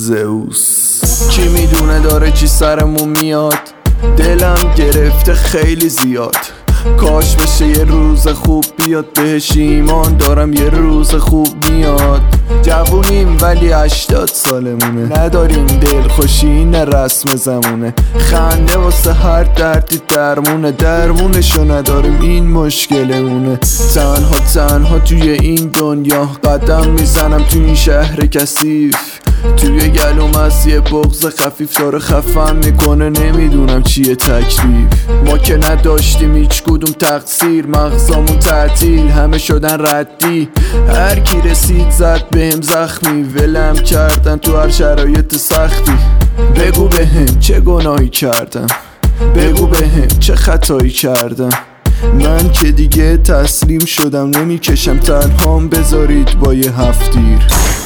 زئوس. کی میدونه داره چی سرمون میاد، دلم گرفته خیلی زیاد. کاش بشه یه روز خوب بیاد، بهش ایمان دارم یه روز خوب میاد. جوونیم ولی 80 سالمونه، نداریم دلخوشی نه رسم زمونه. خنده واسه هر دردی درمونه، درمونشو نداریم این مشکلمونه. تنها توی این دنیا قدم میزنم تو این شهر کثیف. توی گلوم از یه بغض خفیف داره خفم میکنه، نمیدونم چیه تکلیف. ما که نداشتیم هیچ کدوم تقصیر، مغزامون تعطیل همه شدن ردی. هر کی رسید زد بهم زخمی، ولم کردن تو هر شرایط سختی. بگو بهم چه گناهی کردم، بگو بهم چه خطایی کردم. من که دیگه تسلیم شدم، نمیکشم تنهام بذارید با یه هفتیر.